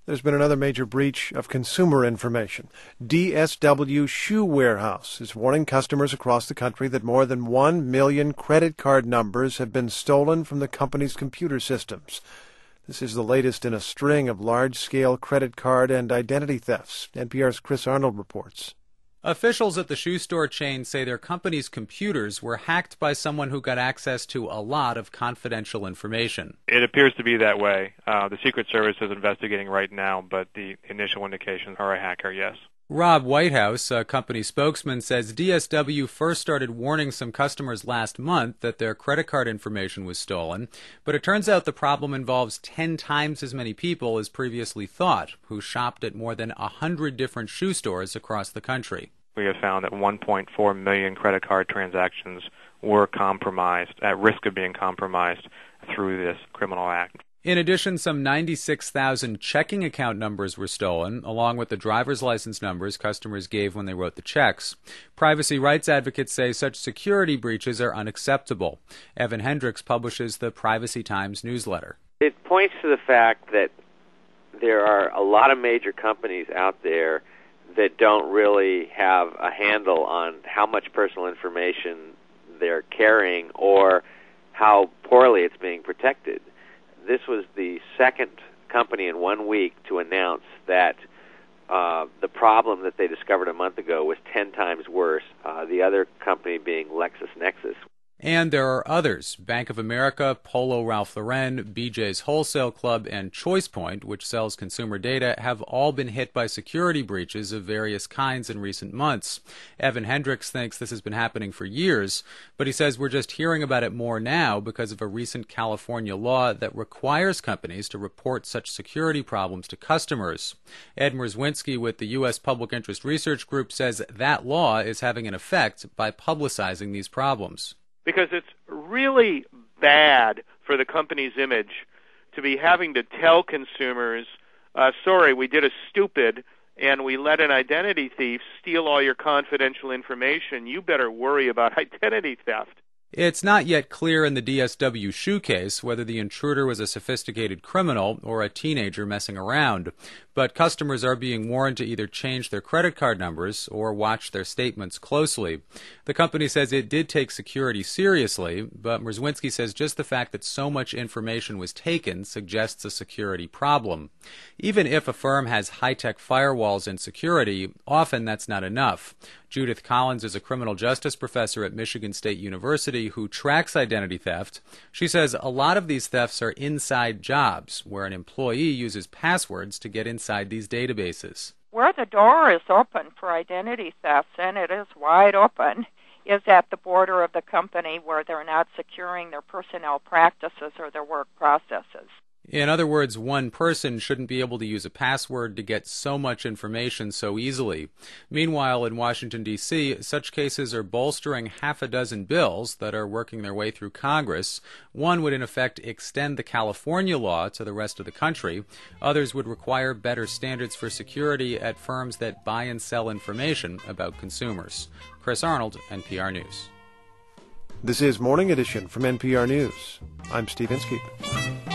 There's been another major breach of consumer information. DSW Shoe Warehouse is warning customers across the country that more than 1 million credit card numbers have been stolen from the company's computer systems. This is the latest in a string of large-scale credit card and identity thefts. NPR's Chris Arnold reports. Officials at the shoe store chain say their company's computers were hacked by someone who got access to a lot of confidential information. It appears to be that way. The Secret Service is investigating right now, but the initial indications are a hacker, yes. Rob Whitehouse, a company spokesman, says DSW first started warning some customers last month that their credit card information was stolen, but it turns out the problem involves 10 times as many people as previously thought, who shopped at more than 100 different shoe stores across the country. We have found that 1.4 million credit card transactions were compromised, at risk of being compromised through this criminal act. In addition, some 96,000 checking account numbers were stolen, along with the driver's license numbers customers gave when they wrote the checks. Privacy rights advocates say such security breaches are unacceptable. Evan Hendricks publishes the Privacy Times newsletter. It points to the fact that there are a lot of major companies out there that don't really have a handle on how much personal information they're carrying or how poorly it's being protected. This was the second company in 1 week to announce that the problem that they discovered a month ago was 10 times worse, the other company being LexisNexis. And there are others. Bank of America, Polo Ralph Lauren, BJ's Wholesale Club, and ChoicePoint, which sells consumer data, have all been hit by security breaches of various kinds in recent months. Evan Hendricks thinks this has been happening for years, but he says we're just hearing about it more now because of a recent California law that requires companies to report such security problems to customers. Ed Mierzwinski with the U.S. Public Interest Research Group says that law is having an effect by publicizing these problems. Because it's really bad for the company's image to be having to tell consumers, sorry, we did a stupid and we let an identity thief steal all your confidential information. You better worry about identity theft. It's not yet clear in the DSW shoe case whether the intruder was a sophisticated criminal or a teenager messing around, but customers are being warned to either change their credit card numbers or watch their statements closely. The company says it did take security seriously, but Mierzwinski says just the fact that so much information was taken suggests a security problem. Even if a firm has high-tech firewalls and security, often that's not enough. Judith Collins is a criminal justice professor at Michigan State University who tracks identity theft. She says a lot of these thefts are inside jobs, where an employee uses passwords to get inside these databases. Where the door is open for identity thefts, and it is wide open, is at the border of the company where they're not securing their personnel practices or their work processes. In other words, one person shouldn't be able to use a password to get so much information so easily. Meanwhile, in Washington, D.C., such cases are bolstering half a dozen bills that are working their way through Congress. One would, in effect, extend the California law to the rest of the country. Others would require better standards for security at firms that buy and sell information about consumers. Chris Arnold, NPR News. This is Morning Edition from NPR News. I'm Steve Inskeep.